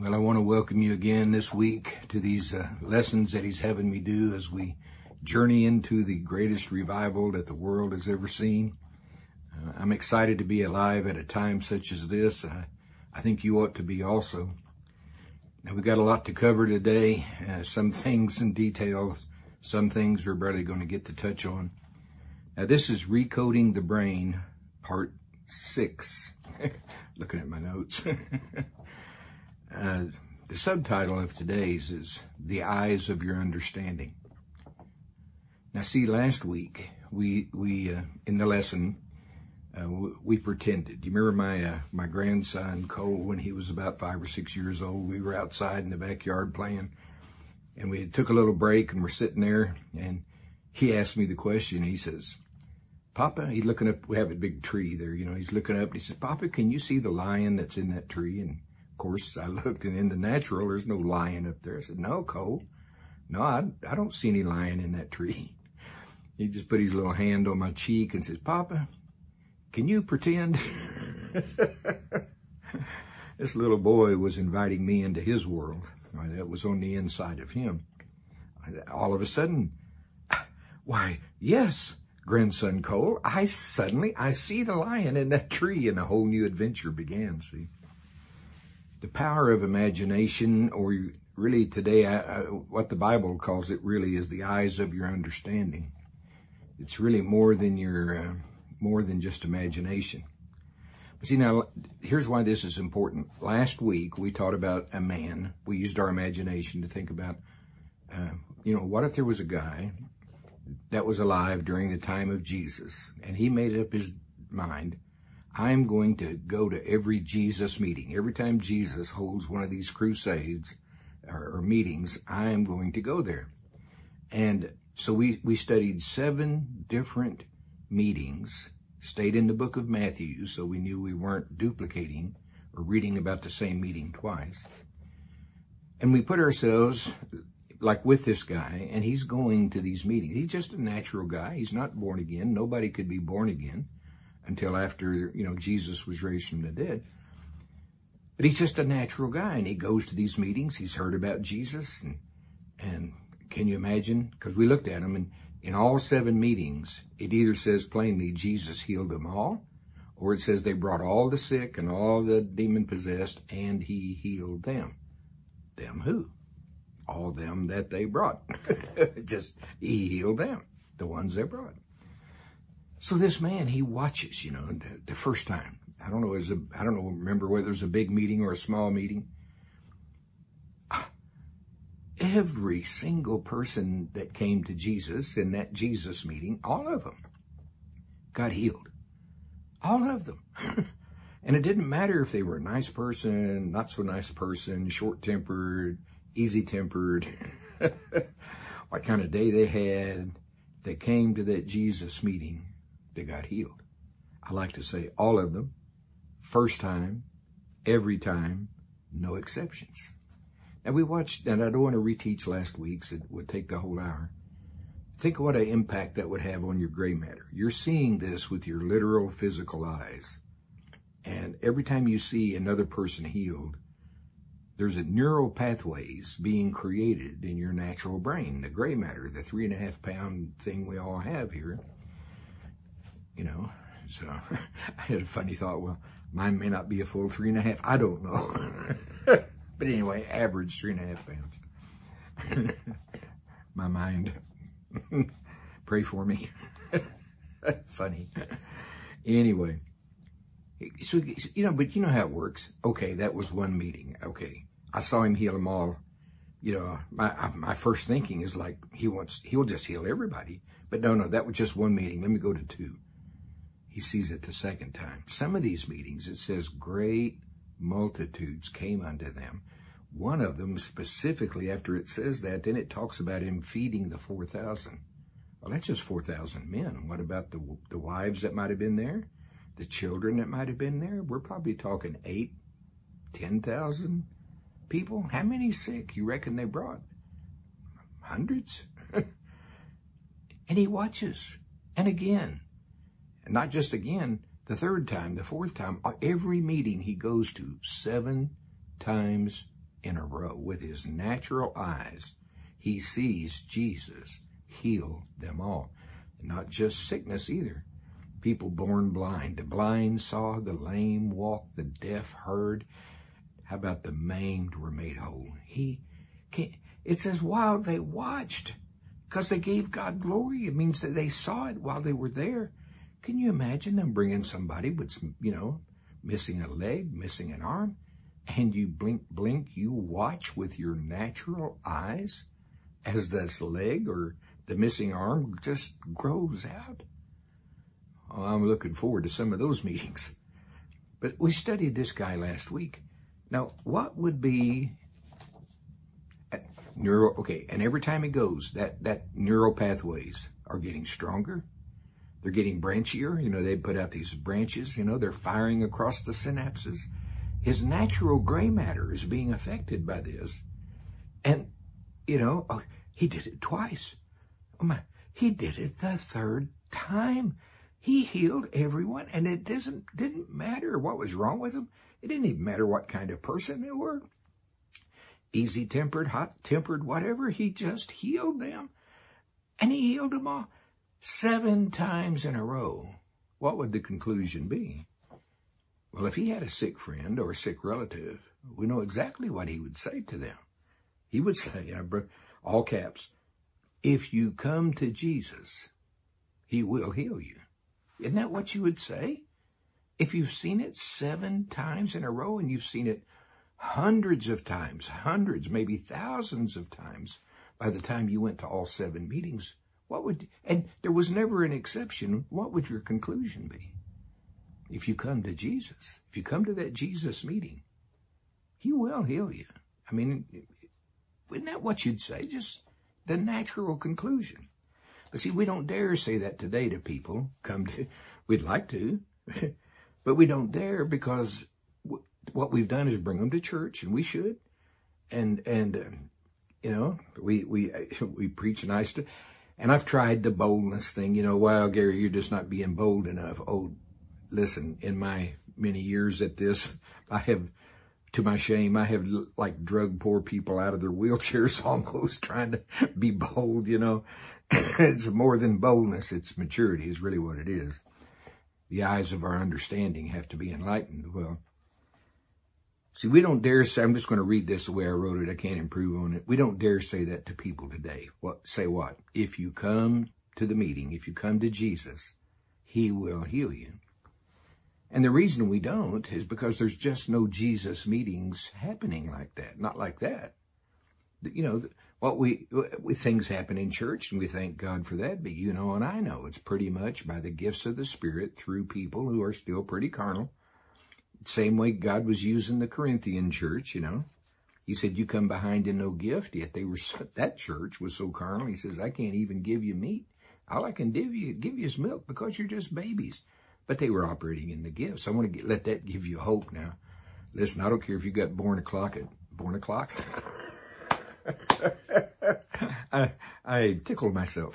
Well, I want to welcome you again this week to these lessons that he's having me do as we journey into the greatest revival that the world has ever seen. I'm excited to be alive at a time such as this. I think you ought to be also. Now, we've got a lot to cover today. Some things in detail, some things we're barely going to get to touch on. Now, this is Recoding the Brain, Part 6. Looking at my notes. The subtitle of today's is The Eyes of Your Understanding. Now, see, last week, we in the lesson, we pretended. You remember my grandson, Cole, when he was about 5 or 6 years old, we were outside in the backyard playing, and we took a little break, and we're sitting there, and he asked me the question. He says, Papa, he's looking up, we have a big tree there, he's looking up, and he says, Papa, can you see the lion that's in that tree? And of course, I looked, and in the natural, there's no lion up there. I said, no, Cole, no, I don't see any lion in that tree. He just put his little hand on my cheek and says, Papa, can you pretend? This little boy was inviting me into his world. That was on the inside of him. All of a sudden, why, yes, grandson Cole, I see the lion in that tree, and a whole new adventure began, see. The power of imagination, or really today, what the Bible calls it really is the eyes of your understanding. It's really more than just imagination. But see, now, here's why this is important. Last week, we taught about a man. We used our imagination to think about, what if there was a guy that was alive during the time of Jesus, and he made up his mind, I'm going to go to every Jesus meeting. Every time Jesus holds one of these crusades or meetings, I'm going to go there. And so we studied 7 different meetings, stayed in the book of Matthew, so we knew we weren't duplicating or reading about the same meeting twice. And we put ourselves like with this guy, and he's going to these meetings. He's just a natural guy. He's not born again. Nobody could be born again until after, Jesus was raised from the dead. But he's just a natural guy, and he goes to these meetings. He's heard about Jesus, and can you imagine? Because we looked at him, and in all 7 meetings, it either says plainly Jesus healed them all, or it says they brought all the sick and all the demon-possessed, and he healed them. Them who? All them that they brought. Just, he healed them, the ones they brought. So this man, he watches, the first time. I don't know, remember whether it was a big meeting or a small meeting. Every single person that came to Jesus in that Jesus meeting, all of them got healed. All of them. And it didn't matter if they were a nice person, not so nice person, short-tempered, easy-tempered, what kind of day they had. They came to that Jesus meeting, they got healed. I like to say all of them, first time, every time, no exceptions. And we watched, and I don't want to reteach last week's, it would take the whole hour. Think of what an impact that would have on your gray matter. You're seeing this with your literal physical eyes. And every time you see another person healed, there's a neural pathways being created in your natural brain, the gray matter, the 3.5-pound thing we all have here. So I had a funny thought, well, mine may not be a full 3.5. I don't know. But anyway, average 3.5 pounds. My mind. Pray for me. Funny. Anyway. So, but you know how it works. Okay, that was one meeting. Okay. I saw him heal them all. My first thinking is like, he'll just heal everybody. But no, that was just one meeting. Let me go to 2. He sees it the second time. Some of these meetings, it says great multitudes came unto them. One of them specifically, after it says that, then it talks about him feeding the 4,000. Well, that's just 4,000 men. What about the wives that might have been there? The children that might have been there? We're probably talking 8,000, 10,000 people. How many sick you reckon they brought? Hundreds? And he watches. And again, and not just again, the 3rd time, the 4th time, every meeting he goes to 7 times in a row with his natural eyes. He sees Jesus heal them all. Not just sickness either. People born blind. The blind saw, the lame walked, the deaf heard. How about the maimed were made whole? It says while they watched, because they gave God glory. It means that they saw it while they were there. Can you imagine them bringing somebody with, missing a leg, missing an arm, and you blink, you watch with your natural eyes as this leg or the missing arm just grows out? Oh, I'm looking forward to some of those meetings. But we studied this guy last week. Now, what would be and every time it goes, that neural pathways are getting stronger. They're getting branchier. They put out these branches, they're firing across the synapses. His natural gray matter is being affected by this. And, he did it twice. Oh my, he did it the third time. He healed everyone, and it didn't matter what was wrong with them. It didn't even matter what kind of person they were. Easy-tempered, hot-tempered, whatever. He just healed them. And he healed them all 7 times in a row. What would the conclusion be? Well, if he had a sick friend or a sick relative, we know exactly what he would say to them. He would say, all caps, if you come to Jesus, he will heal you. Isn't that what you would say? If you've seen it 7 times in a row and you've seen it hundreds of times, maybe thousands of times by the time you went to all 7 meetings, and there was never an exception, what would your conclusion be? If you come to Jesus, if you come to that Jesus meeting, he will heal you. I mean, isn't that what you'd say? Just the natural conclusion. But see, we don't dare say that today to people. We'd like to, but we don't dare because what we've done is bring them to church, and we should. And we preach nice to, and I've tried the boldness thing, well, Gary, you're just not being bold enough. Oh, listen, in my many years at this, to my shame, I have drug poor people out of their wheelchairs almost trying to be bold, It's more than boldness, it's maturity is really what it is. The eyes of our understanding have to be enlightened. Well, see, we don't dare say, I'm just going to read this the way I wrote it, I can't improve on it. We don't dare say that to people today. Say what? If you come to the meeting, if you come to Jesus, he will heal you. And the reason we don't is because there's just no Jesus meetings happening like that. Not like that. Things happen in church, and we thank God for that. But and I know it's pretty much by the gifts of the Spirit through people who are still pretty carnal. Same way God was using the Corinthian church, He said, you come behind in no gift, yet that church was so carnal. He says, I can't even give you meat. All I can give you is milk because you're just babies. But they were operating in the gifts. I want to let that give you hope now. Listen, I don't care if you got born o'clock. I tickle myself.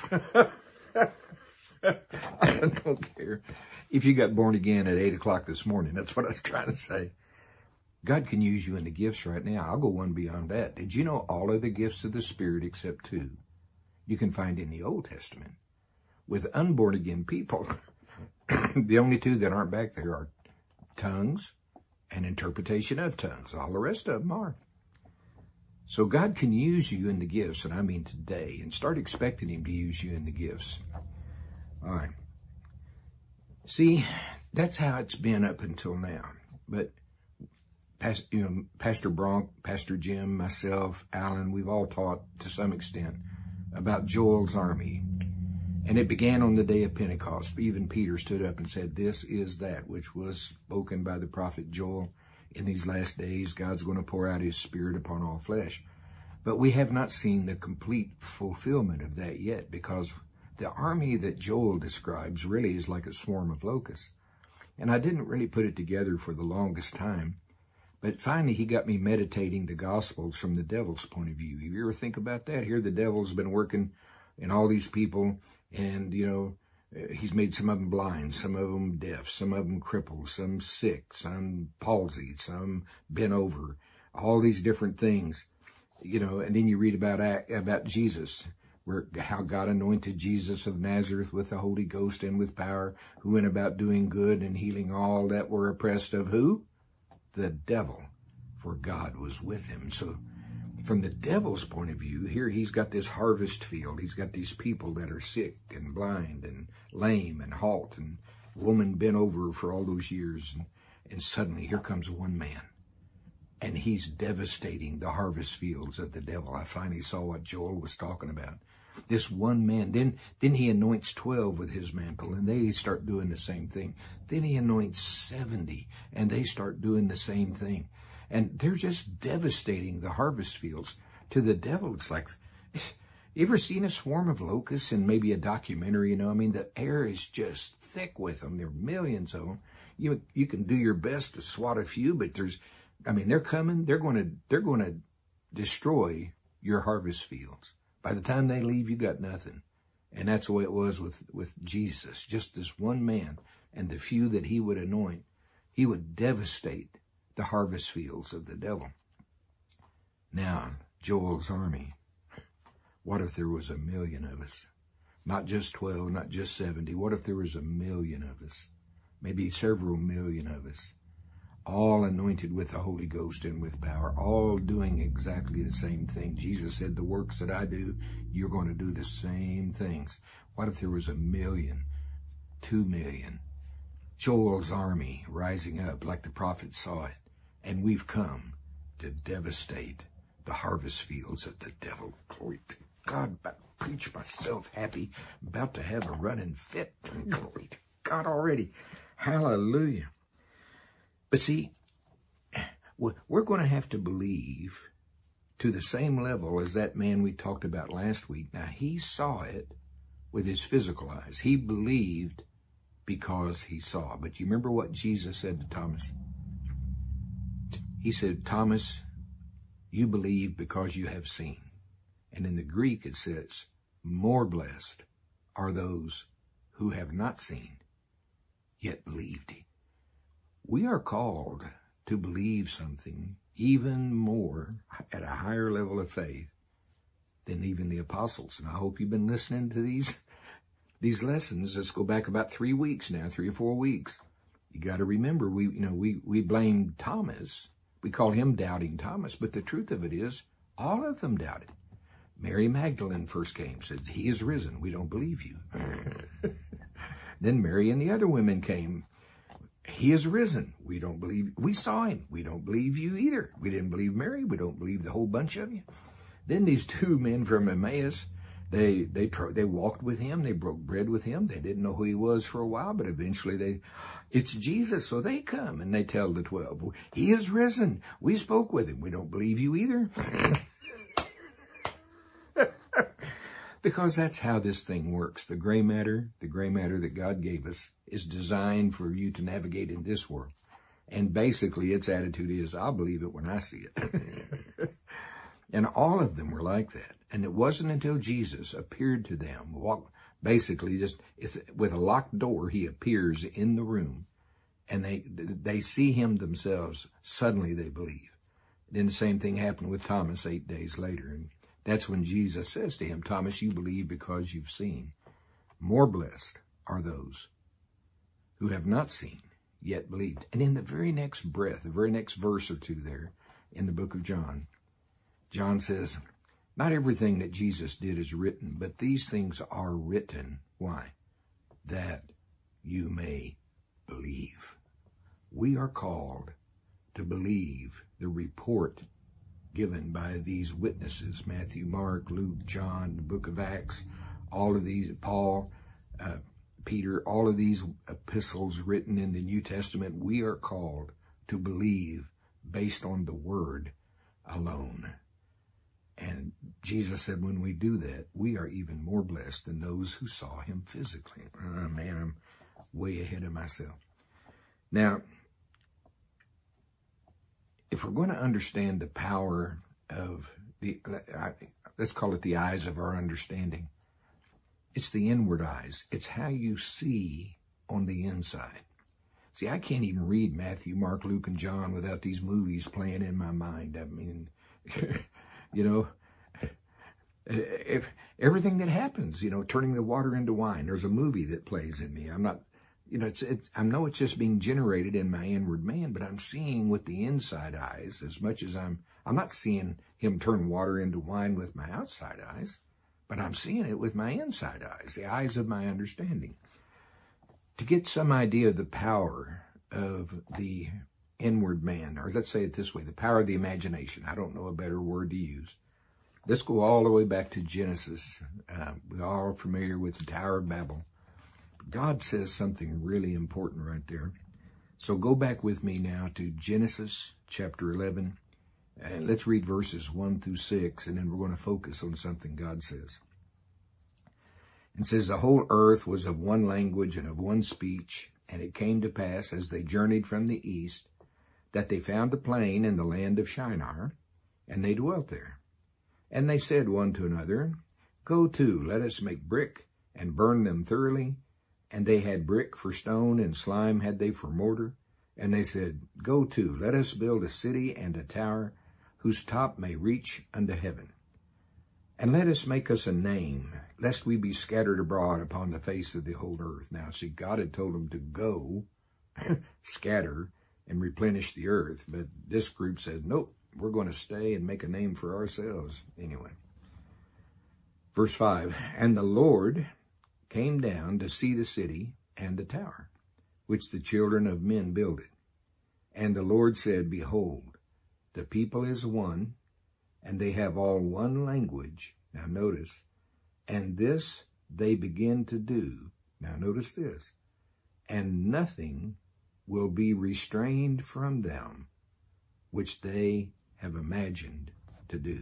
I don't care if you got born again at 8 o'clock this morning. That's what I was trying to say. God can use you in the gifts right now. I'll go one beyond that. Did you know all of the gifts of the Spirit except 2 you can find in the Old Testament? With unborn again people, the only 2 that aren't back there are tongues and interpretation of tongues. All the rest of them are. So God can use you in the gifts, and I mean today, and start expecting him to use you in the gifts. All right. See, that's how it's been up until now. But, Pastor Bronk, Pastor Jim, myself, Alan, we've all taught to some extent about Joel's army. And it began on the day of Pentecost. Even Peter stood up and said, this is that which was spoken by the prophet Joel. In these last days, God's going to pour out his Spirit upon all flesh. But we have not seen the complete fulfillment of that yet, because the army that Joel describes really is like a swarm of locusts. And I didn't really put it together for the longest time. But finally, he got me meditating the Gospels from the devil's point of view. Have you ever think about that? Here the devil's been working in all these people, and, he's made some of them blind, some of them deaf, some of them crippled, some sick, some palsied, some bent over, all these different things, you know, and then you read about Jesus, where how God anointed Jesus of Nazareth with the Holy Ghost and with power, who went about doing good and healing all that were oppressed of who? The devil, for God was with him. So from the devil's point of view, here he's got this harvest field. He's got these people that are sick and blind and lame and halt, and woman bent over for all those years. And suddenly here comes one man, and he's devastating the harvest fields of the devil. I finally saw what Joel was talking about. This one man, then he anoints 12 with his mantle, and they start doing the same thing. Then he anoints 70, and they start doing the same thing. And they're just devastating the harvest fields. To the devil, it's like, you ever seen a swarm of locusts in maybe a documentary? You know, I mean, the air is just thick with them. There are millions of them. You can do your best to swat a few, but they're coming. They're going to destroy your harvest fields. By the time they leave, you got nothing. And that's the way it was with Jesus. Just this one man and the few that he would anoint, he would devastate the harvest fields of the devil. Now, Joel's army. What if there was 1 million of us? Not just 12, not just 70. What if there was 1 million of us? Maybe several million of us. All anointed with the Holy Ghost and with power, all doing exactly the same thing. Jesus said, the works that I do, you're going to do the same things. What if there was 1 million, 2 million? Joel's army rising up like the prophet saw it. And we've come to devastate the harvest fields of the devil. Glory to God. Preach myself happy. About to have a running fit. Glory to God already. Hallelujah. But see, we're going to have to believe to the same level as that man we talked about last week. Now, he saw it with his physical eyes. He believed because he saw. But you remember what Jesus said to Thomas? He said, Thomas, you believe because you have seen. And in the Greek it says, more blessed are those who have not seen, yet believed. We are called to believe something even more at a higher level of faith than even the apostles. And I hope you've been listening to these lessons. Let's go back about 3 weeks now, 3 or 4 weeks. You got to remember, we blamed Thomas. We call him Doubting Thomas, but the truth of it is, all of them doubted. Mary Magdalene first came, said, he is risen. We don't believe you. Then Mary and the other women came. He is risen. We don't believe. We saw him. We don't believe you either. We didn't believe Mary. We don't believe the whole bunch of you. Then these 2 men from Emmaus, they walked with him. They broke bread with him. They didn't know who he was for a while, but eventually it's Jesus. So they come and they tell the 12, he is risen. We spoke with him. We don't believe you either. Because that's how this thing works. The gray matter that God gave us is designed for you to navigate in this world. And basically its attitude is, I'll believe it when I see it. And all of them were like that. And it wasn't until Jesus appeared to them, basically just with a locked door, he appears in the room and they see him themselves. Suddenly they believe. Then the same thing happened with Thomas 8 days later. And that's when Jesus says to him, Thomas, you believe because you've seen. More blessed are those who have not seen, yet believed. And in the very next breath, the very next verse or 2 there in the book of John, John says, not everything that Jesus did is written, but these things are written. Why? That you may believe. We are called to believe the report given by these witnesses, Matthew, Mark, Luke, John, the book of Acts, all of these, Paul, Peter, all of these epistles written in the New Testament. We are called to believe based on the word alone. And Jesus said when we do that, we are even more blessed than those who saw him physically. Oh, man, I'm way ahead of myself. Now, if we're going to understand the power of let's call it the eyes of our understanding, it's the inward eyes. It's how you see on the inside. See, I can't even read Matthew, Mark, Luke, and John without these movies playing in my mind. I mean, you know, if everything that happens, you know, turning the water into wine, there's a movie that plays in me. I'm not, you know, I know it's just being generated in my inward man, but I'm seeing with the inside eyes as much as I'm not seeing him turn water into wine with my outside eyes, but I'm seeing it with my inside eyes, the eyes of my understanding. To get some idea of the power of the inward man, or let's say it this way, the power of the imagination. I don't know a better word to use. Let's go all the way back to Genesis. We're all familiar with the Tower of Babel. God says something really important right there. So go back with me now to Genesis chapter 11, and let's read verses 1 through 6, and then we're going to focus on something God says. It says, the whole earth was of one language and of one speech, and it came to pass, as they journeyed from the east, that they found a plain in the land of Shinar, and they dwelt there. And they said one to another, go to, let us make brick, and burn them thoroughly. And they had brick for stone, and slime had they for mortar. And they said, go to, let us build a city and a tower, whose top may reach unto heaven. And let us make us a name, lest we be scattered abroad upon the face of the whole earth. Now, see, God had told them to go, scatter, and replenish the earth. But this group says, nope, we're going to stay and make a name for ourselves. Anyway, verse 5, and the Lord came down to see the city and the tower, which the children of men builded. And the Lord said, behold, the people is one, and they have all one language. Now notice, and this they begin to do. Now notice this, and nothing will be restrained from them, which they have imagined to do.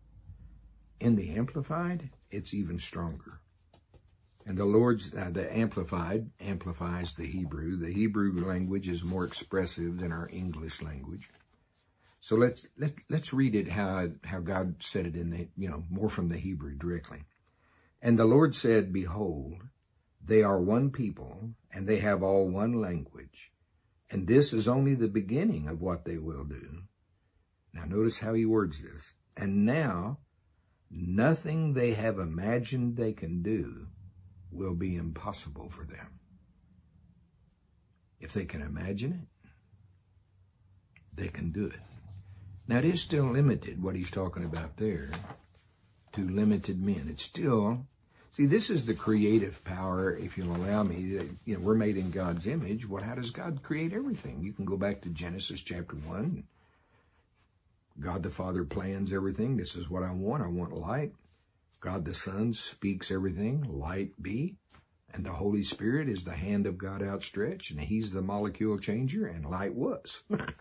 In the Amplified, it's even stronger. And the Lord's, the Amplified amplifies the Hebrew. The Hebrew language is more expressive than our English language. So let's read it how God said it in the, you know, more from the Hebrew directly. And the Lord said, behold, they are one people, and they have all one language. And this is only the beginning of what they will do. Now notice how he words this. And now, nothing they have imagined they can do will be impossible for them. If they can imagine it, they can do it. Now, it is still limited, what he's talking about there, to limited men. It's still, see, this is the creative power, if you'll allow me. You know, we're made in God's image. Well, how does God create everything? You can go back to Genesis chapter 1. God the Father plans everything. This is what I want. I want light. God the Son speaks everything. Light be. And the Holy Spirit is the hand of God outstretched, and he's the molecule changer, and light was.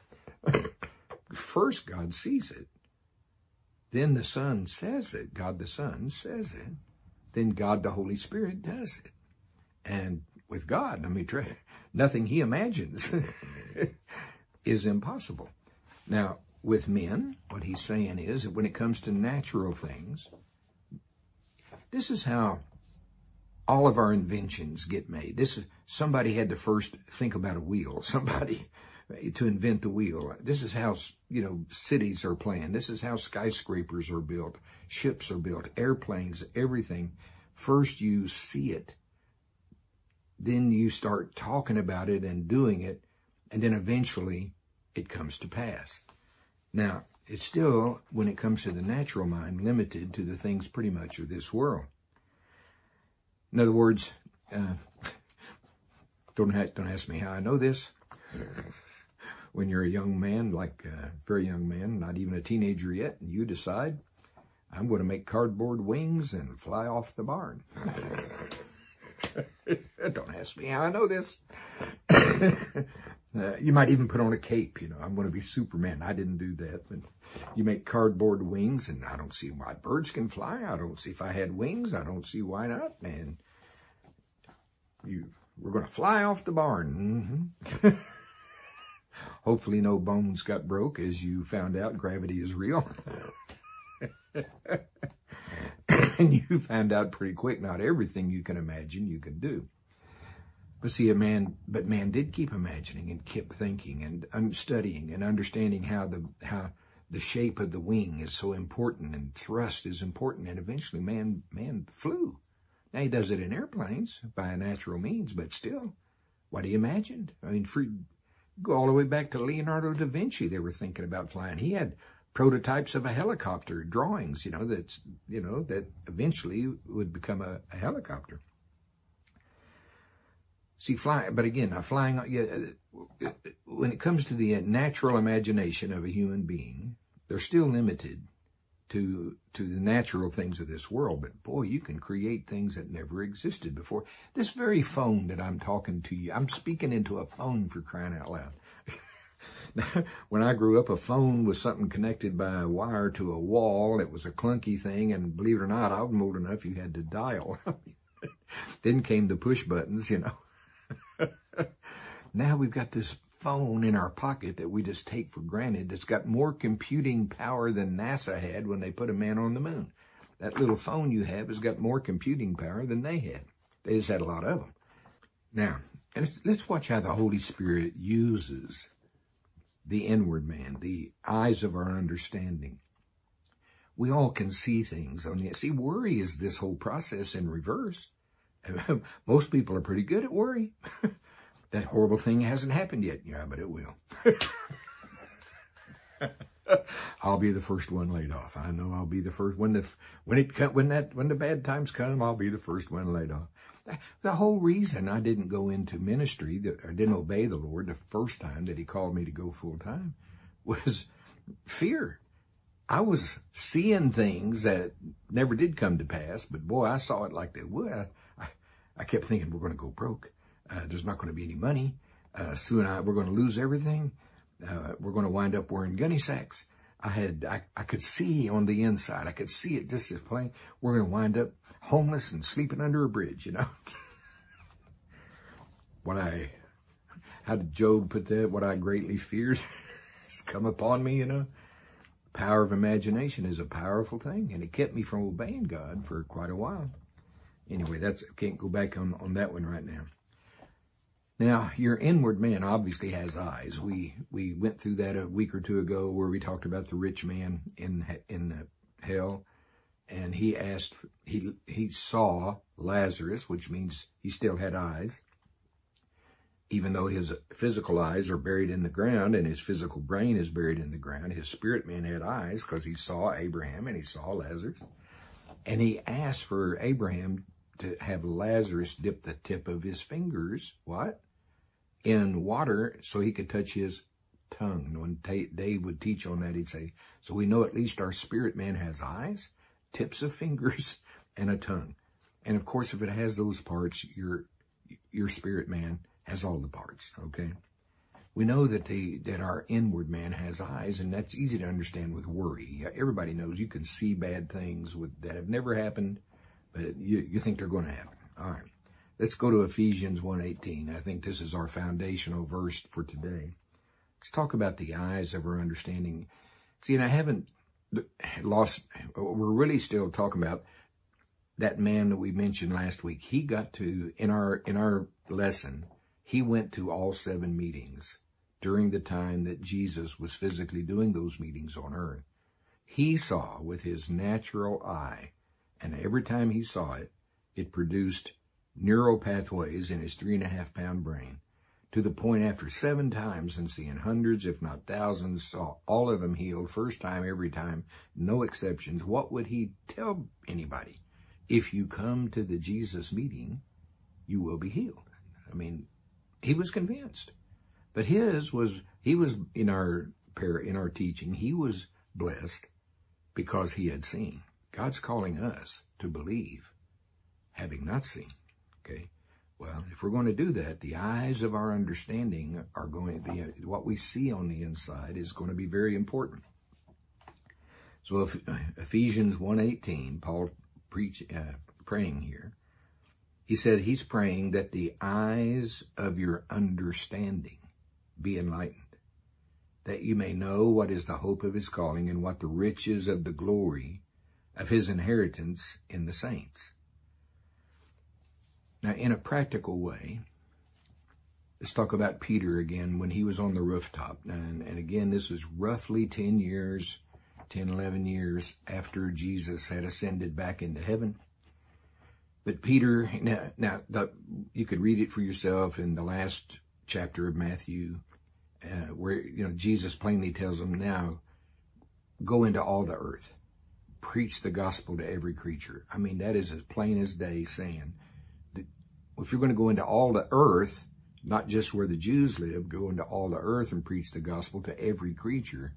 First, God sees it. Then the Son says it. God the Son says it. Then God the Holy Spirit does it. And with God, let me try, nothing he imagines is impossible. Now, with men, what he's saying is that when it comes to natural things, this is how all of our inventions get made. Somebody had to first think about a wheel. Somebody to invent the wheel. This is how, you know, cities are planned. This is how skyscrapers are built, ships are built, airplanes, everything. First you see it, then you start talking about it and doing it, and then eventually it comes to pass. Now, it's still, when it comes to the natural mind, limited to the things pretty much of this world. In other words, don't ask me how I know this. When you're a young man, like a very young man, not even a teenager yet, and you decide, I'm going to make cardboard wings and fly off the barn. Don't ask me how I know this. You might even put on a cape, you know, I'm going to be Superman. I didn't do that, but you make cardboard wings, and I don't see why birds can fly. I don't see, if I had wings, I don't see why not, man. We're going to fly off the barn. Mm-hmm. Hopefully no bones got broke, as you found out gravity is real. And you found out pretty quick not everything you can imagine you can do. But see, man did keep imagining and kept thinking and studying and understanding how the shape of the wing is so important and thrust is important. And eventually man flew. Now he does it in airplanes by natural means, but still, what he imagined. I mean, go all the way back to Leonardo da Vinci. They were thinking about flying. He had prototypes of a helicopter, drawings, that eventually would become a helicopter. See, flying, but again, flying, when it comes to the natural imagination of a human being, they're still limited to the natural things of this world. But boy, you can create things that never existed before. This very phone that I'm talking to you, I'm speaking into a phone, for crying out loud. When I grew up, a phone was something connected by a wire to a wall. It was a clunky thing, and believe it or not, I was old enough you had to dial. Then came the push buttons, Now we've got this phone in our pocket that we just take for granted that's got more computing power than NASA had when they put a man on the moon. That little phone you have has got more computing power than they had. They just had a lot of them. Now, let's watch how the Holy Spirit uses the inward man, the eyes of our understanding. We all can see things on the, see, worry is this whole process in reverse. Most people are pretty good at worry. That horrible thing hasn't happened yet. Yeah, but it will. I'll be the first one laid off. I know I'll be the first when the bad times come. I'll be the first one laid off. The whole reason I didn't go into ministry, I didn't obey the Lord the first time that He called me to go full time, was fear. I was seeing things that never did come to pass, but boy, I saw it like they would. I kept thinking we're going to go broke. There's not going to be any money. Soon we're going to lose everything. We're going to wind up wearing gunny sacks. I could see on the inside. I could see it just as plain. We're going to wind up homeless and sleeping under a bridge, How did Job put that? What I greatly feared has come upon me, Power of imagination is a powerful thing, and it kept me from obeying God for quite a while. Anyway, can't go back on that one right now. Now, your inward man obviously has eyes. We went through that a week or two ago where we talked about the rich man in hell, and he saw Lazarus, which means he still had eyes, even though his physical eyes are buried in the ground and his physical brain is buried in the ground. His spirit man had eyes because he saw Abraham and he saw Lazarus, and he asked for Abraham to have Lazarus dip the tip of his fingers, in water so he could touch his tongue. When Dave would teach on that, he'd say, so we know at least our spirit man has eyes, tips of fingers, and a tongue. And of course, if it has those parts, your spirit man has all the parts, okay? We know that our inward man has eyes, and that's easy to understand with worry. Everybody knows you can see bad things that have never happened, but you think they're going to happen. All right. Let's go to Ephesians 1:18. I think this is our foundational verse for today. Let's talk about the eyes of our understanding. See, and I haven't lost, we're really still talking about that man that we mentioned last week. He got to, in our lesson, he went to all 7 meetings during the time that Jesus was physically doing those meetings on earth. He saw with his natural eye, and every time he saw it, it produced neural pathways in his 3.5-pound brain, to the point after 7 times and seeing hundreds, if not thousands, saw all of them healed, first time, every time, no exceptions. What would he tell anybody? If you come to the Jesus meeting, you will be healed. I mean, he was convinced. But he was in our teaching, he was blessed because he had seen. God's calling us to believe, having not seen. Okay. Well, if we're going to do that, the eyes of our understanding are going to be, what we see on the inside is going to be very important. So Ephesians 1:18, Paul praying here. He said he's praying that the eyes of your understanding be enlightened, that you may know what is the hope of his calling and what the riches of the glory of his inheritance in the saints. Now, in a practical way, Let's talk about Peter again when he was on the rooftop. And again, this was roughly 10, 11 years after Jesus had ascended back into heaven. But Peter, you could read it for yourself in the last chapter of Matthew, where, Jesus plainly tells them, now go into all the earth, preach the gospel to every creature. I mean, that is as plain as day saying that if you're going to go into all the earth, not just where the Jews live, go into all the earth and preach the gospel to every creature.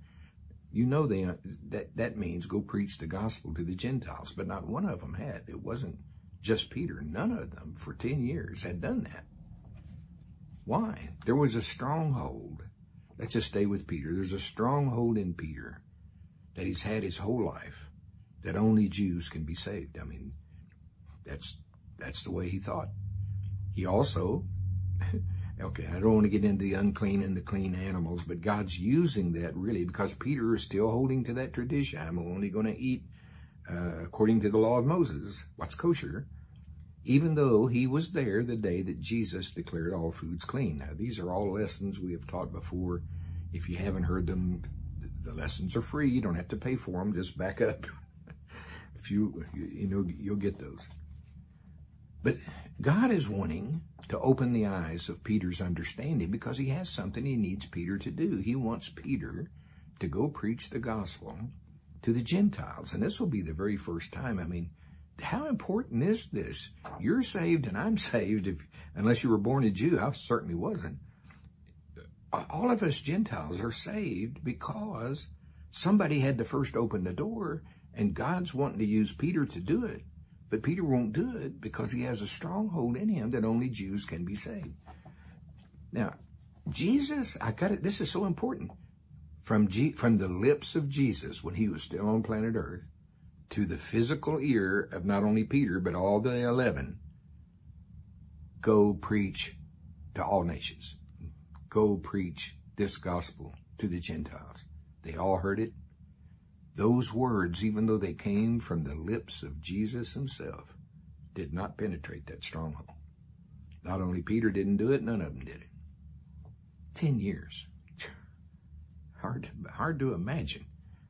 That means go preach the gospel to the Gentiles, but not one of them had. It wasn't just Peter. None of them for 10 years had done that. Why? There was a stronghold. Let's just stay with Peter. There's a stronghold in Peter that he's had his whole life, that only Jews can be saved. I mean, that's the way he thought. He also, okay, I don't want to get into the unclean and the clean animals, but God's using that really because Peter is still holding to that tradition. I'm only going to eat according to the law of Moses, what's kosher, even though he was there the day that Jesus declared all foods clean. Now, these are all lessons we have taught before. If you haven't heard them, the lessons are free. You don't have to pay for them. Just back up. If you'll get those. But God is wanting to open the eyes of Peter's understanding because he has something he needs Peter to do. He wants Peter to go preach the gospel to the Gentiles. And this will be the very first time. I mean, how important is this? You're saved and I'm saved. Unless you were born a Jew, I certainly wasn't. All of us Gentiles are saved because somebody had to first open the door, and God's wanting to use Peter to do it. But Peter won't do it because he has a stronghold in him that only Jews can be saved. Now, Jesus, this is so important. From the lips of Jesus when he was still on planet Earth to the physical ear of not only Peter, but all the 11, go preach to all nations. Go preach this gospel to the Gentiles. They all heard it. Those words, even though they came from the lips of Jesus himself, did not penetrate that stronghold. Not only Peter didn't do it, none of them did it. 10 years. Hard to imagine.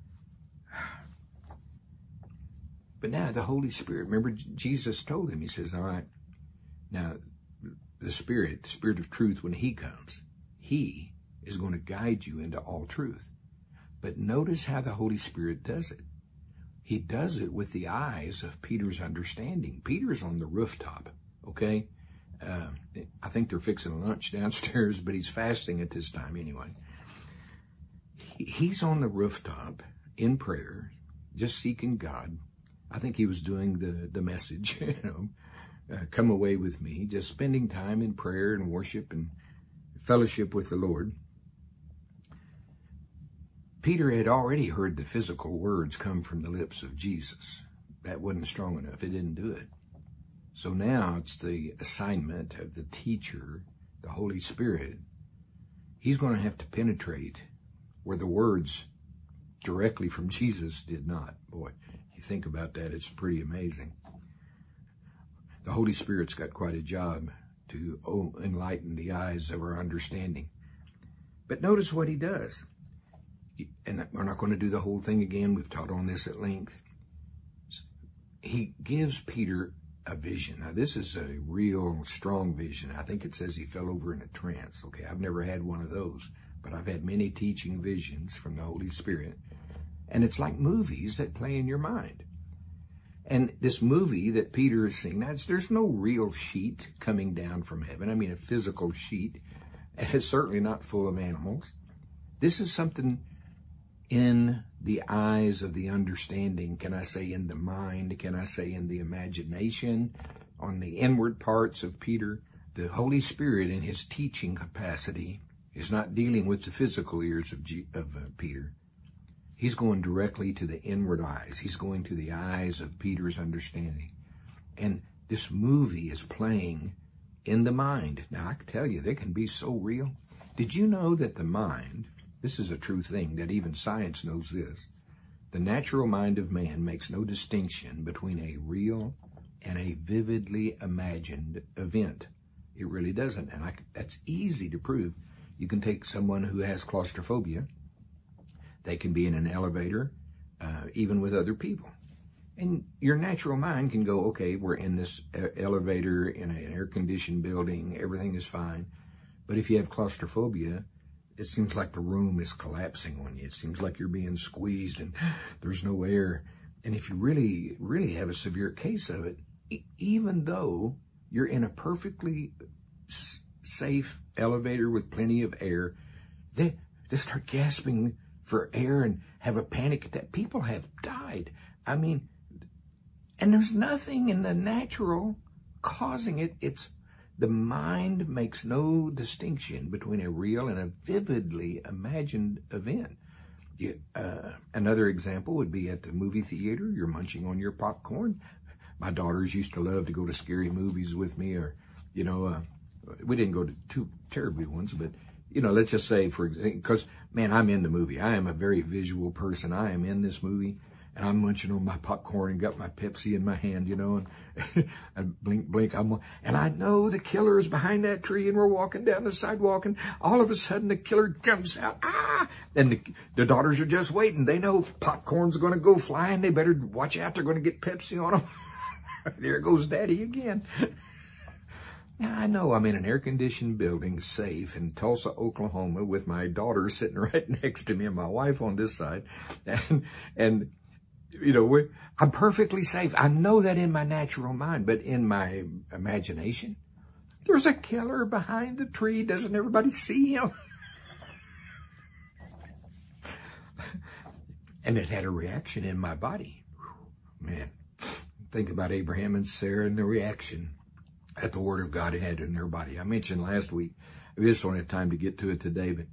But now the Holy Spirit, remember Jesus told him, he says, all right, now the Spirit of truth, when he comes, he is going to guide you into all truth. But notice how the Holy Spirit does it. He does it with the eyes of Peter's understanding. Peter's on the rooftop, okay? I think they're fixing lunch downstairs, but he's fasting at this time anyway. He's on the rooftop in prayer, just seeking God. I think he was doing the message, come away with me, just spending time in prayer and worship and fellowship with the Lord. Peter had already heard the physical words come from the lips of Jesus. That wasn't strong enough. It didn't do it. So now it's the assignment of the teacher, the Holy Spirit. He's going to have to penetrate where the words directly from Jesus did not. Boy, you think about that, it's pretty amazing. The Holy Spirit's got quite a job to enlighten the eyes of our understanding. But notice what he does. And we're not going to do the whole thing again. We've taught on this at length. He gives Peter a vision. Now, this is a real strong vision. I think it says he fell over in a trance. Okay, I've never had one of those, but I've had many teaching visions from the Holy Spirit. And it's like movies that play in your mind. And this movie that Peter is seeing, there's no real sheet coming down from heaven. I mean, a physical sheet. And it's certainly not full of animals. This is something in the eyes of the understanding. Can I say in the mind? Can I say in the imagination? On the inward parts of Peter? The Holy Spirit in his teaching capacity is not dealing with the physical ears of Peter. He's going directly to the inward eyes. He's going to the eyes of Peter's understanding. And this movie is playing in the mind. Now, I can tell you, they can be so real. Did you know that the mind, this is a true thing, that even science knows this, the natural mind of man makes no distinction between a real and a vividly imagined event. It really doesn't. And that's easy to prove. You can take someone who has claustrophobia. They can be in an elevator, even with other people. And your natural mind can go, okay, we're in this elevator in an air-conditioned building. Everything is fine. But if you have claustrophobia, it seems like the room is collapsing on you. It seems like you're being squeezed and there's no air. And if you really, really have a severe case of it, even though you're in a perfectly safe elevator with plenty of air, they start gasping for air and have a panic attack. People have died. I mean, and there's nothing in the natural causing it. It's the mind makes no distinction between a real and a vividly imagined event. Another example would be at the movie theater. You're munching on your popcorn. My daughters used to love to go to scary movies with me, or, we didn't go to too terribly ones, but, let's just say, for example, because, man, I'm in the movie. I am a very visual person. I am in this movie, and I'm munching on my popcorn and got my Pepsi in my hand, and I blink, and I know the killer is behind that tree, and we're walking down the sidewalk, and all of a sudden the killer jumps out, and the daughters are just waiting. They know popcorn's going to go flying. They better watch out. They're going to get Pepsi on them. There goes Daddy again. Now, I know I'm in an air-conditioned building, safe in Tulsa, Oklahoma, with my daughter sitting right next to me and my wife on this side. And I'm perfectly safe. I know that in my natural mind, but in my imagination, there's a killer behind the tree. Doesn't everybody see him? And it had a reaction in my body. Man, think about Abraham and Sarah and the reaction that the Word of God had in their body. I mentioned last week, we just don't have time to get to it today, but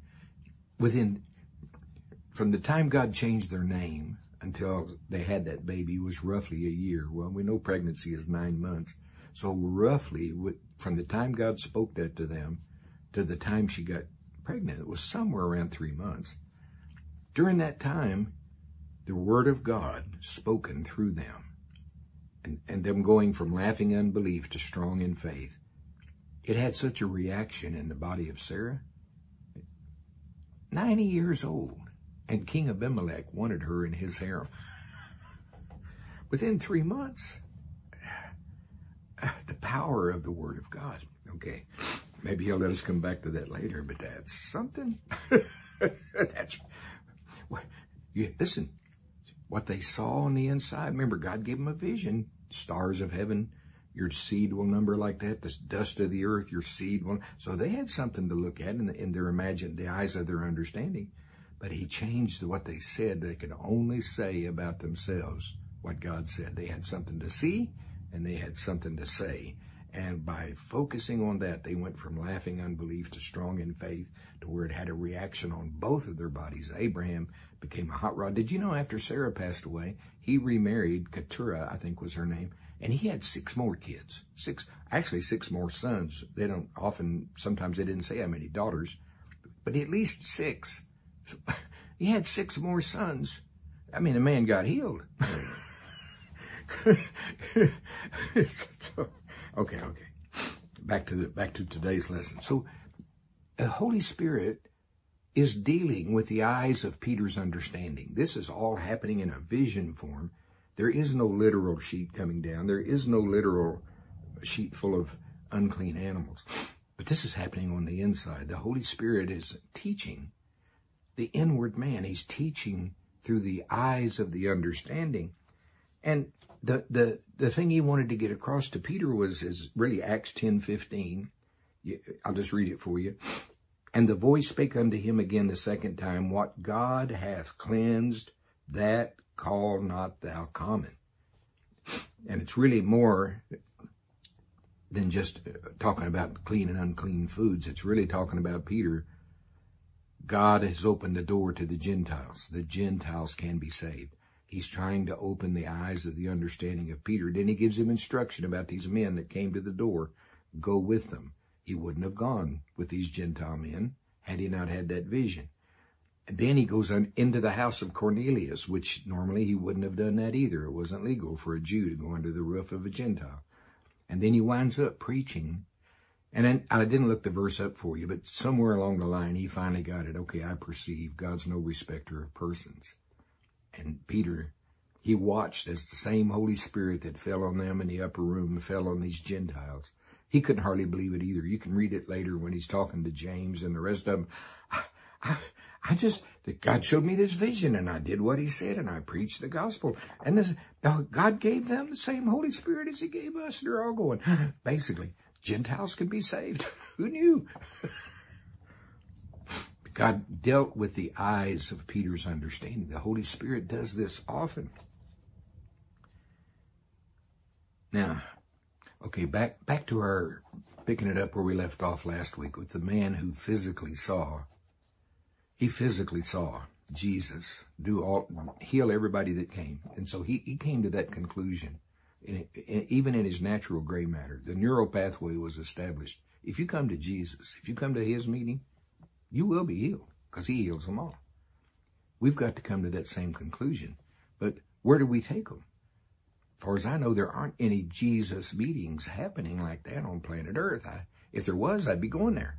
from the time God changed their name until they had that baby was roughly a year. Well, we know pregnancy is 9 months. So roughly, from the time God spoke that to them to the time she got pregnant, it was somewhere around 3 months. During that time, the Word of God spoken through them, and them going from laughing unbelief to strong in faith, it had such a reaction in the body of Sarah. 90 years old, and King Abimelech wanted her in his harem. Within 3 months, the power of the Word of God. Okay, maybe he'll let us come back to that later, but that's something. Listen, what they saw on the inside, remember, God gave them a vision. Stars of heaven, your seed will number like that. The dust of the earth, your seed will. So they had something to look at in the eyes of their understanding. But he changed what they said. They could only say about themselves what God said. They had something to see, and they had something to say. And by focusing on that, they went from laughing unbelief to strong in faith, to where it had a reaction on both of their bodies. Abraham became a hot rod. Did you know after Sarah passed away, he remarried Keturah, I think was her name, and he had 6 more kids. 6 more sons. They don't often, sometimes they didn't say how many daughters, but at least 6. He had 6 more sons. I mean, the man got healed. Okay. Back to today's lesson. So the Holy Spirit is dealing with the eyes of Peter's understanding. This is all happening in a vision form. There is no literal sheet coming down. There is no literal sheet full of unclean animals. But this is happening on the inside. The Holy Spirit is teaching the inward man. He's teaching through the eyes of the understanding. And the thing he wanted to get across to Peter is really Acts 10:15. I'll just read it for you. And the voice spake unto him again the second time, what God hath cleansed, that call not thou common. And it's really more than just talking about clean and unclean foods. It's really talking about Peter. God has opened the door to the Gentiles. The Gentiles can be saved. He's trying to open the eyes of the understanding of Peter. Then he gives him instruction about these men that came to the door. Go with them. He wouldn't have gone with these Gentile men had he not had that vision. And then he goes on into the house of Cornelius, which normally he wouldn't have done that either. It wasn't legal for a Jew to go under the roof of a Gentile. And then he winds up preaching And then I didn't look the verse up for you, but somewhere along the line, he finally got it. Okay, I perceive God's no respecter of persons. And Peter, he watched as the same Holy Spirit that fell on them in the upper room fell on these Gentiles. He couldn't hardly believe it either. You can read it later when he's talking to James and the rest of them. God showed me this vision and I did what he said and I preached the gospel. And God gave them the same Holy Spirit as he gave us. They're all going, basically, Gentiles can be saved. Who knew? God dealt with the eyes of Peter's understanding. The Holy Spirit does this often. Now, okay, back to our picking it up where we left off last week with the man who physically saw. He physically saw Jesus heal everybody that came. And so he came to that conclusion. Even in his natural gray matter, the neural pathway was established. If you come to Jesus, if you come to his meeting, you will be healed because he heals them all. We've got to come to that same conclusion. But where do we take them? As far as I know, there aren't any Jesus meetings happening like that on planet Earth. If there was, I'd be going there.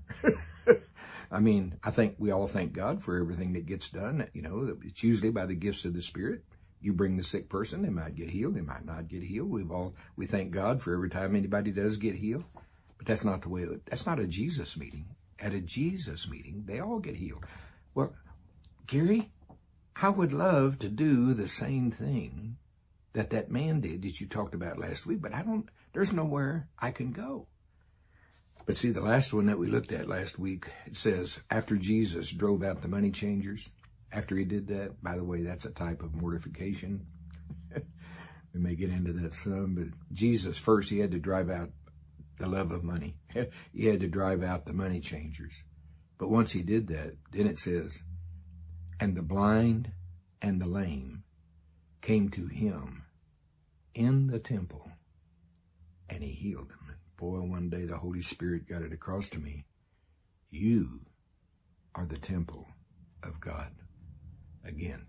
I mean, I think we all thank God for everything that gets done. You know, it's usually by the gifts of the Spirit. You bring the sick person, they might get healed, they might not get healed. We thank God for every time anybody does get healed. But that's not the way, that's not a Jesus meeting. At a Jesus meeting, they all get healed. Well, Gary, I would love to do the same thing that man did that you talked about last week, but there's nowhere I can go. But see, the last one that we looked at last week, it says, after Jesus drove out the money changers, after he did that, by the way, that's a type of mortification. We may get into that some, but Jesus first, he had to drive out the love of money. He had to drive out the money changers. But once he did that, then it says, and the blind and the lame came to him in the temple, and he healed them. And boy, one day the Holy Spirit got it across to me. You are the temple of God. Again,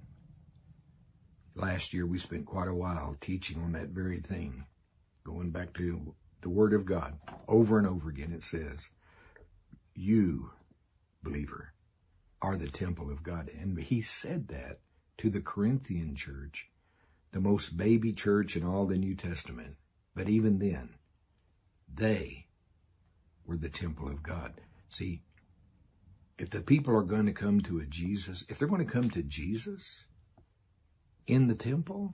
last year we spent quite a while teaching on that very thing, going back to the Word of God. Over and over again it says, you, believer, are the temple of God. And he said that to the Corinthian church, the most baby church in all the New Testament. But even then, they were the temple of God. See, if the people are going to come to if they're going to come to Jesus in the temple,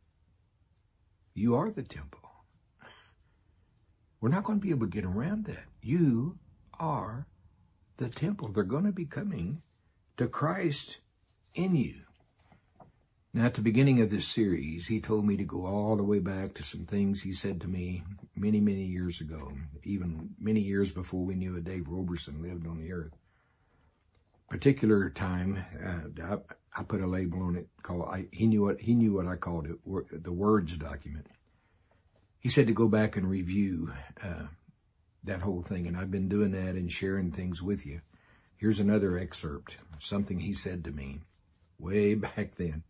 you are the temple. We're not going to be able to get around that. You are the temple. They're going to be coming to Christ in you. Now, at the beginning of this series, he told me to go all the way back to some things he said to me many, many years ago, even many years before we knew a Dave Roberson lived on the earth. Particular time, I put a label on it called, he knew what I called it, the words document. He said to go back and review that whole thing, and I've been doing that and sharing things with you. Here's another excerpt, something he said to me way back then.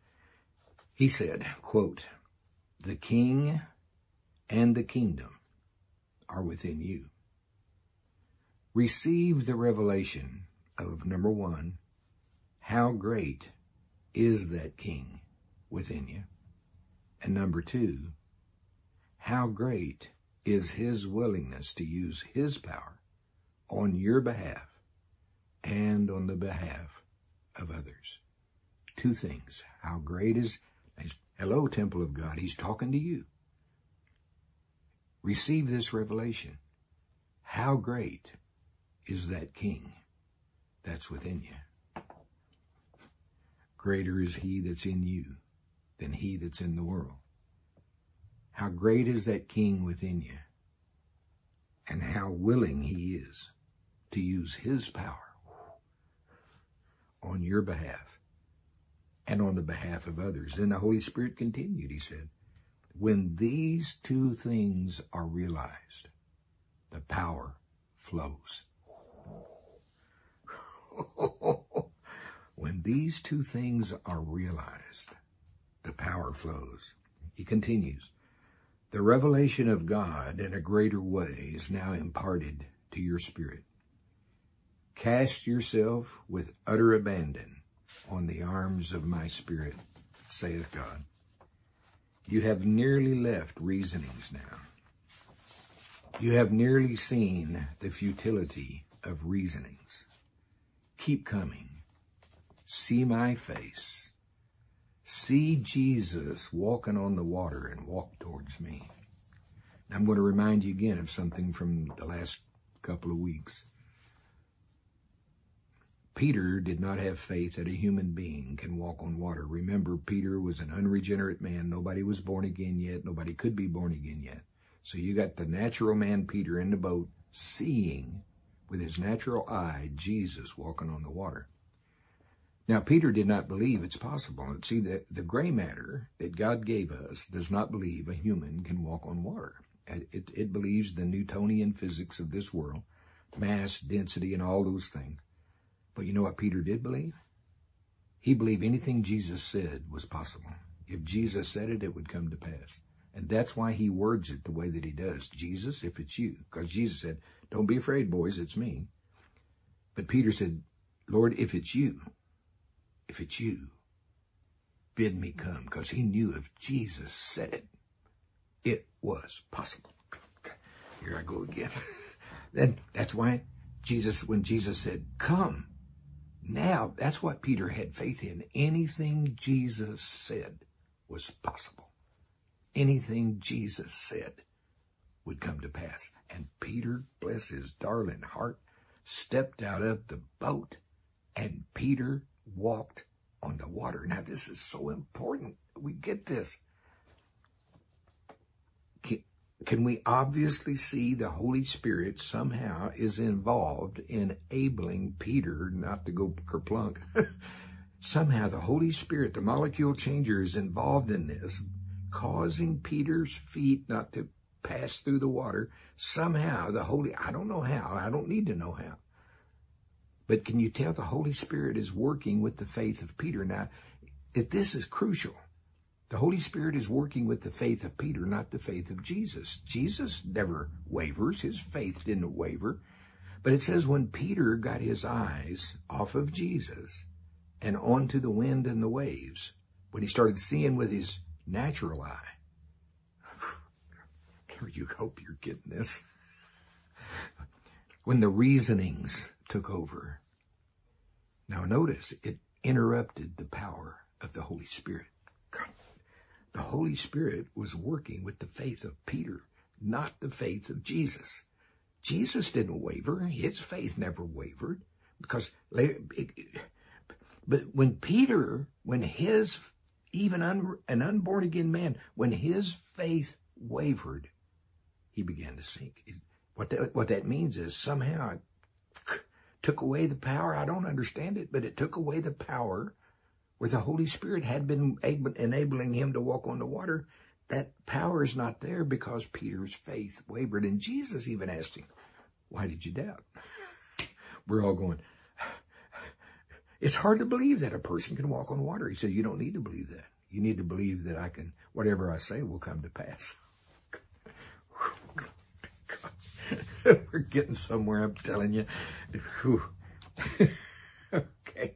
He said, quote, the king and the kingdom are within you. Receive the revelation of, number one, how great is that king within you? And number two, how great is his willingness to use his power on your behalf and on the behalf of others? Two things. How great is, hello, temple of God, he's talking to you. Receive this revelation. How great is that king that's within you? Greater is he that's in you than he that's in the world. How great is that king within you, and how willing he is to use his power on your behalf and on the behalf of others. Then the Holy Spirit continued, he said, when these two things are realized, the power flows. When these two things are realized, the power flows. He continues, The revelation of God in a greater way is now imparted to your spirit. Cast yourself with utter abandon on the arms of my spirit, saith God. You have nearly left reasonings now. You have nearly seen the futility of reasonings. Keep coming. See my face. See Jesus walking on the water and walk towards me. I'm going to remind you again of something from the last couple of weeks. Peter did not have faith that a human being can walk on water. Remember, Peter was an unregenerate man. Nobody was born again yet. Nobody could be born again yet. So you got the natural man, Peter, in the boat, seeing with his natural eye Jesus walking on the water. Now, Peter did not believe it's possible. See, the gray matter that God gave us does not believe a human can walk on water. It believes the Newtonian physics of this world, mass, density, and all those things. But you know what Peter did believe? He believed anything Jesus said was possible. If Jesus said it, it would come to pass. And that's why he words it the way that he does. Jesus, if it's you. Because Jesus said, don't be afraid, boys, it's me. But Peter said, Lord, if it's you, bid me come. Because he knew if Jesus said it, it was possible. Here I go again. Then that's why when Jesus said, come, now that's what Peter had faith in. Anything Jesus said was possible. Anything Jesus said would come to pass. And Peter, bless his darling heart, stepped out of the boat, and Peter walked on the water. Now this is so important. We get this. Can we obviously see the Holy Spirit somehow is involved in enabling Peter not to go kerplunk? Somehow the Holy Spirit, the molecule changer, is involved in this, causing Peter's feet not to pass through the water. Somehow I don't know how, I don't need to know how. But can you tell the Holy Spirit is working with the faith of Peter? Now, this is crucial. The Holy Spirit is working with the faith of Peter, not the faith of Jesus. Jesus never wavers. His faith didn't waver. But it says when Peter got his eyes off of Jesus and onto the wind and the waves, when he started seeing with his natural eye, you hope you're getting this. When the reasonings took over. Now notice, it interrupted the power of the Holy Spirit. The Holy Spirit was working with the faith of Peter, not the faith of Jesus. Jesus didn't waver. His faith never wavered. But when an unborn again man, when his faith wavered, he began to sink. What that means is somehow it took away the power. I don't understand it, but it took away the power where the Holy Spirit had been enabling him to walk on the water. That power is not there because Peter's faith wavered. And Jesus even asked him, why did you doubt? We're all going, it's hard to believe that a person can walk on water. He said, you don't need to believe that. You need to believe that whatever I say will come to pass. We're getting somewhere, I'm telling you. Okay.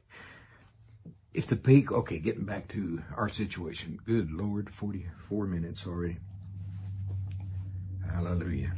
Getting back to our situation. Good Lord, 44 minutes already. Hallelujah.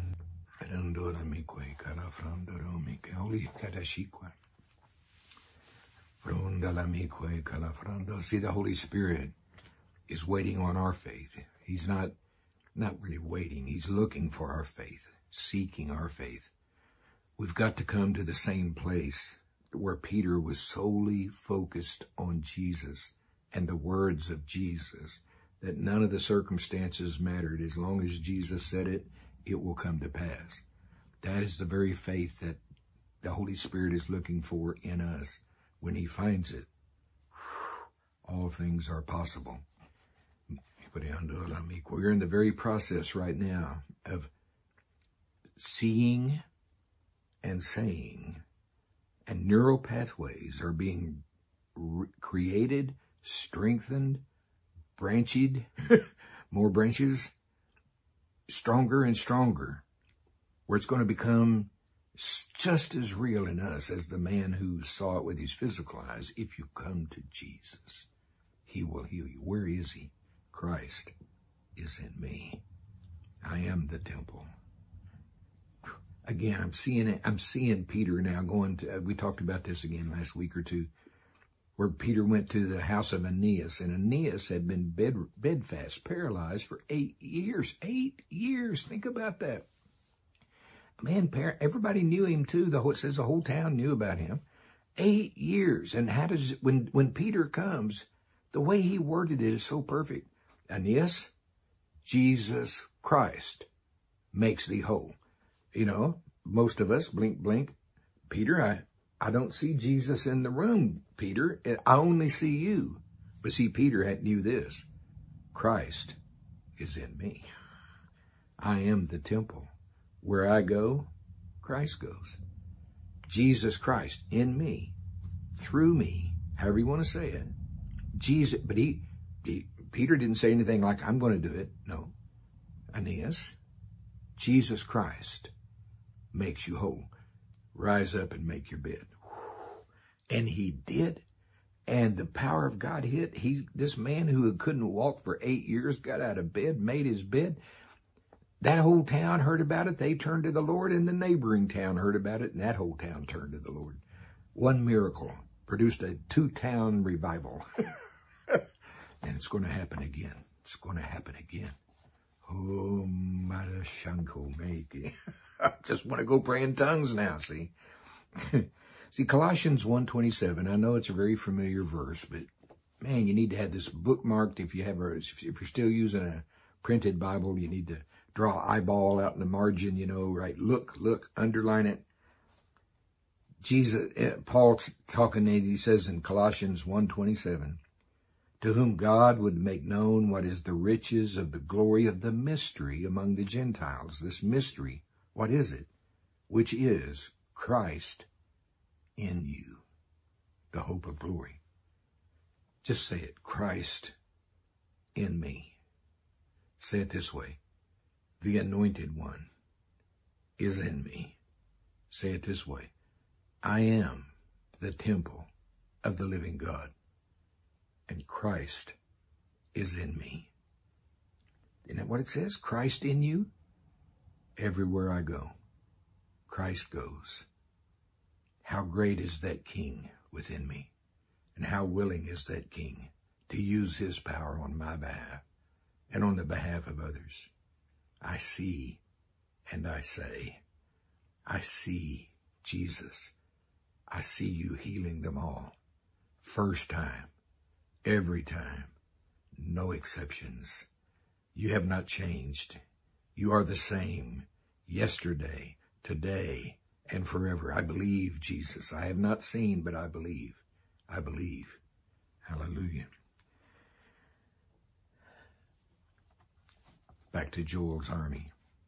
See, the Holy Spirit is waiting on our faith. He's not really waiting. He's looking for our faith, seeking our faith. We've got to come to the same place where Peter was solely focused on Jesus and the words of Jesus, that none of the circumstances mattered. As long as Jesus said it, it will come to pass. That is the very faith that the Holy Spirit is looking for in us. When he finds it, all things are possible. We're in the very process right now of seeing and saying, and neural pathways are being created, strengthened, branched, more branches, stronger and stronger, where it's going to become just as real in us as the man who saw it with his physical eyes. If you come to Jesus, he will heal you. Where is he? Christ is in me. I am the temple. Again, I'm seeing Peter now going to, we talked about this again last week or two, where Peter went to the house of Aeneas, and Aeneas had been bedfast, paralyzed for 8 years. 8 years. Think about that. Man, everybody knew him too. It says the whole town knew about him. 8 years. And how does, when Peter comes, the way he worded it is so perfect. Aeneas, Jesus Christ makes thee whole. You know, most of us, blink, blink. Peter, I don't see Jesus in the room, Peter. I only see you. But see, Peter knew this. Christ is in me. I am the temple. Where I go, Christ goes. Jesus Christ in me, through me, however you want to say it. Jesus, but Peter didn't say anything like, I'm going to do it. No. Aeneas, Jesus Christ makes you whole. Rise up and make your bed. And he did. And the power of God hit. This man who couldn't walk for 8 years got out of bed, made his bed. That whole town heard about it. They turned to the Lord, and the neighboring town heard about it, and that whole town turned to the Lord. One miracle produced a 2-town revival. And it's going to happen again. It's going to happen again. Oh, Madashanko Make. I just want to go pray in tongues now, see? See, Colossians 1:27, I know it's a very familiar verse, but man, you need to have this bookmarked. If you're still using a printed Bible, you need to draw eyeball out in the margin, right? Look, underline it. Paul's talking, he says in Colossians 1:27, to whom God would make known what is the riches of the glory of the mystery among the Gentiles. This mystery, what is it? Which is Christ in you, the hope of glory. Just say it, Christ in me. Say it this way, the anointed one is in me. Say it this way, I am the temple of the living God, and Christ is in me. Isn't that what it says? Christ in you? Everywhere I go, Christ goes. How great is that King within me, and how willing is that King to use his power on my behalf and on the behalf of others. I see and I say, I see Jesus. I see you healing them all. First time, every time, no exceptions. You have not changed. You are the same yesterday, today, and forever. I believe, Jesus. I have not seen, but I believe. I believe. Hallelujah. Back to Joel's army.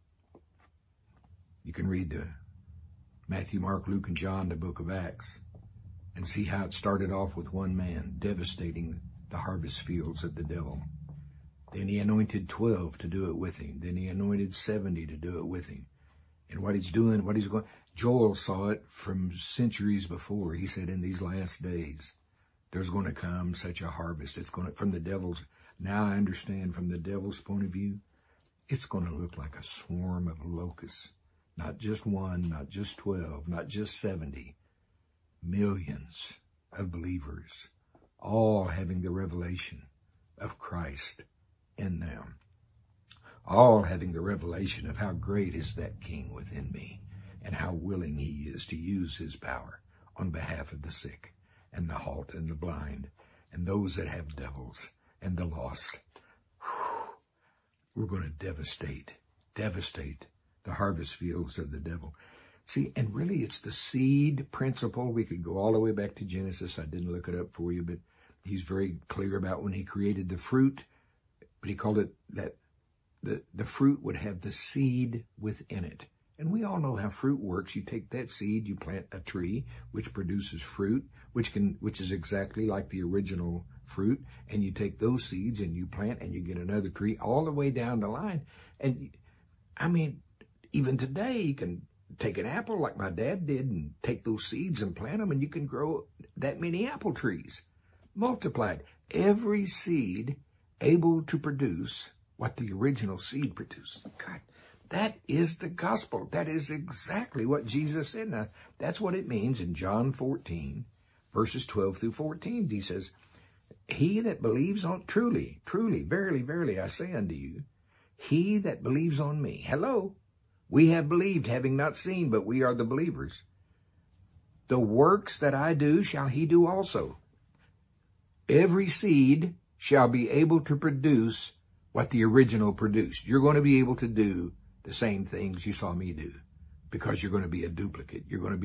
You can read the Matthew, Mark, Luke, and John, the book of Acts, and see how it started off with one man devastating the harvest fields of the devil. Then he anointed 12 to do it with him. Then he anointed 70 to do it with him. And what he's doing, Joel saw it from centuries before. He said, in these last days, there's going to come such a harvest. It's going to, from the devil's, now I understand from the devil's point of view, it's going to look like a swarm of locusts. Not just one, not just 12, not just 70. Millions of believers, all having the revelation of Christ in them. All having the revelation of how great is that King within me, and how willing he is to use his power on behalf of the sick and the halt and the blind and those that have devils and the lost. We're going to devastate the harvest fields of the devil. See, and really it's the seed principle. We could go all the way back to Genesis. I didn't look it up for you, but he's very clear about when he created the fruit, but he called it that the fruit would have the seed within it. And we all know how fruit works. You take that seed, you plant a tree, which produces fruit, which is exactly like the original fruit. And you take those seeds and you plant and you get another tree all the way down the line. And I mean, even today, you can take an apple like my dad did and take those seeds and plant them, and you can grow that many apple trees. Multiplied. Every seed able to produce what the original seed produced. God, that is the gospel. That is exactly what Jesus said. Now, that's what it means in John 14, verses 12 through 14. He says, he that believes on, truly, verily, verily, I say unto you, he that believes on me. Hello. We have believed, having not seen, but we are the believers. The works that I do shall he do also. Every seed shall be able to produce what the original produced. You're going to be able to do the same things you saw me do because you're going to be a duplicate.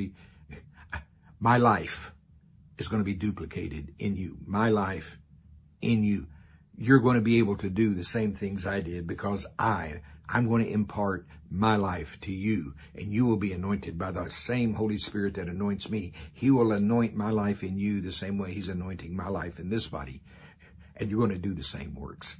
My life is going to be duplicated in you. My life in you. You're going to be able to do the same things I did because I'm going to impart my life to you, and you will be anointed by the same Holy Spirit that anoints me. He will anoint my life in you the same way he's anointing my life in this body. And you're going to do the same works.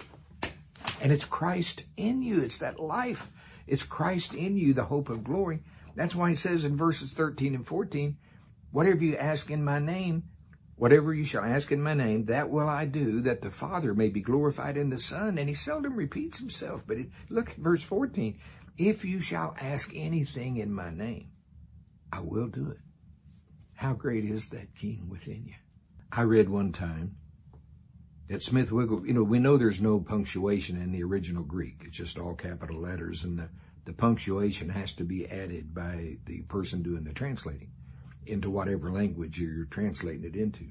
And it's Christ in you. It's that life. It's Christ in you, the hope of glory. That's why he says in verses 13 and 14, whatever you ask in my name, whatever you shall ask in my name, that will I do, that the Father may be glorified in the Son. And he seldom repeats himself. But look at verse 14. If you shall ask anything in my name, I will do it. How great is that King within you? I read one time that Smith Wigglesworth, we know there's no punctuation in the original Greek. It's just all capital letters. And the punctuation has to be added by the person doing the translating into whatever language you're translating it into.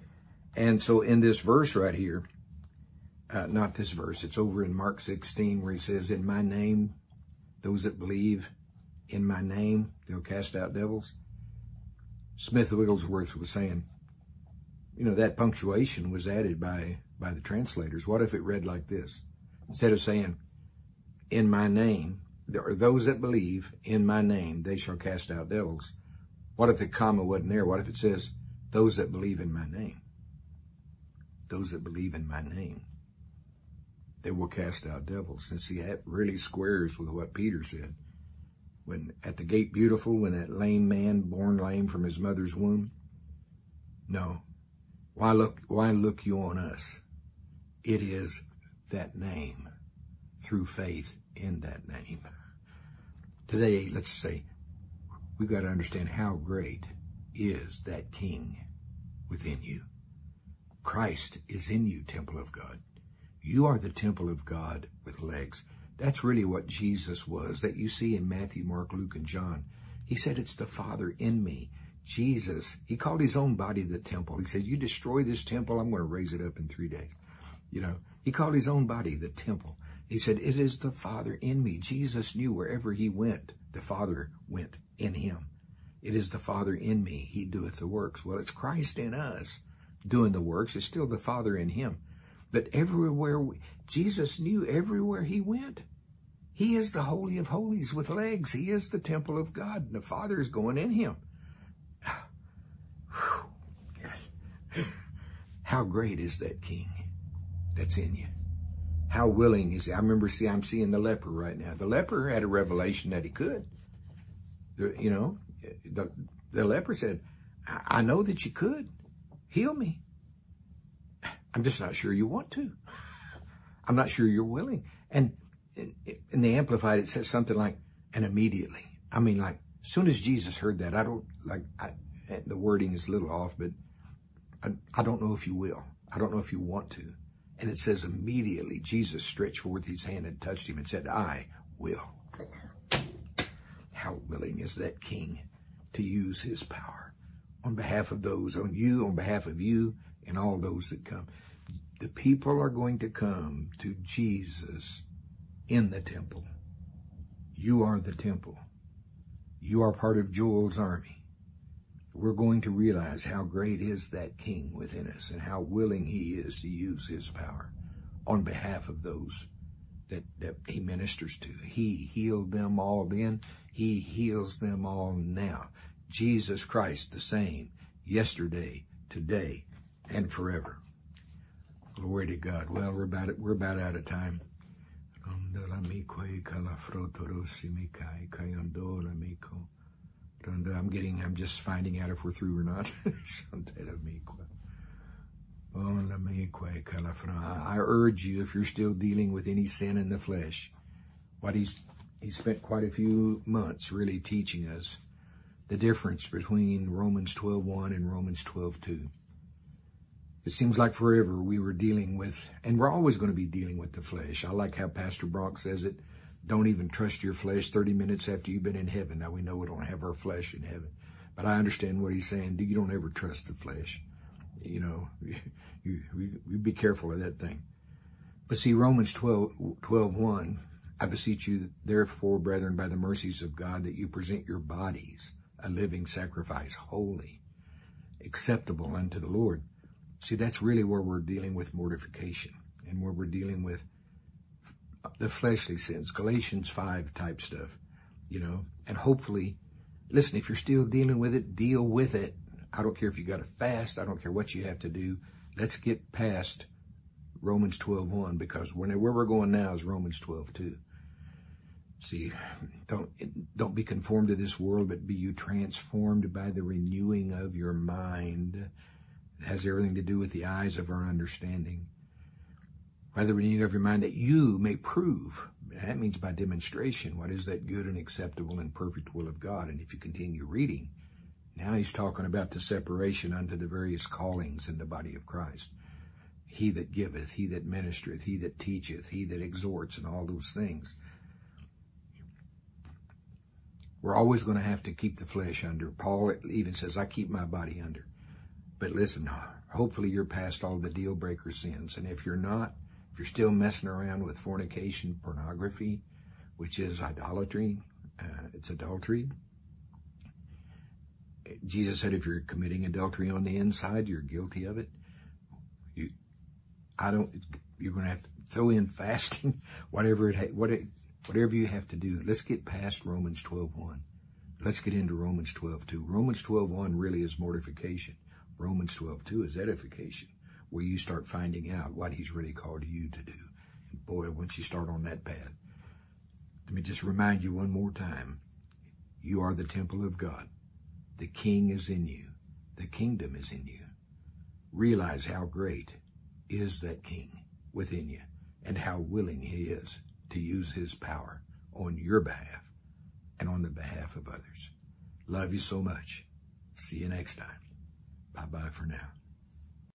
And so in this verse right here, not this verse, it's over in Mark 16 where he says, in my name, those that believe in my name, they'll cast out devils. Smith Wigglesworth was saying, that punctuation was added by the translators. What if it read like this? Instead of saying, in my name, or those that believe in my name, they shall cast out devils. What if the comma wasn't there? What if it says, those that believe in my name? Those that believe in my name, they will cast out devils. And see, that really squares with what Peter said. When at the gate beautiful, when that lame man, born lame from his mother's womb. No. Why look you on us? It is that name, through faith in that name. Today, let's say, we've got to understand how great is that King within you. Christ is in you, temple of God. You are the temple of God with legs. That's really what Jesus was, that you see in Matthew, Mark, Luke, and John. He said, it's the Father in me. Jesus, he called his own body the temple. He said, you destroy this temple, I'm going to raise it up in 3 days. He called his own body the temple. He said, it is the Father in me. Jesus knew wherever he went, the Father went in him. It is the Father in me. He doeth the works. Well, it's Christ in us doing the works. It's still the Father in him. But everywhere, Jesus knew everywhere he went. He is the Holy of Holies with legs. He is the temple of God. The Father is going in him. How great is that King that's in you? How willing is he? I remember, I'm seeing the leper right now. The leper had a revelation that he could. The leper said, I know that you could heal me. I'm just not sure you want to. I'm not sure you're willing. And in the Amplified, it says something like, and immediately. I mean, like, as soon as Jesus heard that, the wording is a little off, but I don't know if you will. I don't know if you want to. And it says immediately Jesus stretched forth his hand and touched him and said, I will. How willing is that King to use his power on behalf of those, on behalf of you and all those that come. The people are going to come to Jesus in the temple. You are the temple. You are part of Joel's army. We're going to realize how great is that King within us and how willing he is to use his power on behalf of those that he ministers to. He healed them all then. He heals them all now. Jesus Christ, the same, yesterday, today, and forever. Glory to God. Well, we're about out of time. I'm just finding out if we're through or not. I urge you, if you're still dealing with any sin in the flesh, he spent quite a few months really teaching us the difference between Romans 12:1 and Romans 12:2. It seems like forever we were dealing with, and we're always going to be dealing with the flesh. I like how Pastor Brock says it. Don't even trust your flesh 30 minutes after you've been in heaven. Now we know we don't have our flesh in heaven, but I understand what he's saying. You don't ever trust the flesh. You know, you be careful of that thing. But see, Romans 12:1, I beseech you, therefore, brethren, by the mercies of God, that you present your bodies a living sacrifice, holy, acceptable unto the Lord. See, that's really where we're dealing with mortification and where we're dealing with the fleshly sins, Galatians 5 type stuff, you know, and hopefully, listen, if you're still dealing with it, deal with it. I don't care if you got to fast. I don't care what you have to do. Let's get past Romans 12:1, because where we're going now is Romans 12:2. See, don't be conformed to this world, but be you transformed by the renewing of your mind. It has everything to do with the eyes of our understanding. By the renewing of your mind, that you may prove. That means by demonstration. What is that good and acceptable and perfect will of God? And if you continue reading, now he's talking about the separation unto the various callings in the body of Christ. He that giveth, he that ministereth, he that teacheth, he that exhorts, and all those things. We're always going to have to keep the flesh under. Paul even says, I keep my body under. But listen, hopefully you're past all the deal breaker sins. And if you're not, if you're still messing around with fornication, pornography, which is idolatry, it's adultery. Jesus said if you're committing adultery on the inside, you're guilty of it. You're going to have to throw in fasting, whatever you have to do. Let's get past Romans 12:1. Let's get into Romans 12:2. Romans 12:1 really is mortification. Romans 12:2 is edification, where you start finding out what he's really called you to do. And boy, once you start on that path, let me just remind you one more time. You are the temple of God. The King is in you. The kingdom is in you. Realize how great is that King within you and how willing he is to use his power on your behalf and on the behalf of others. Love you so much. See you next time. Bye-bye for now.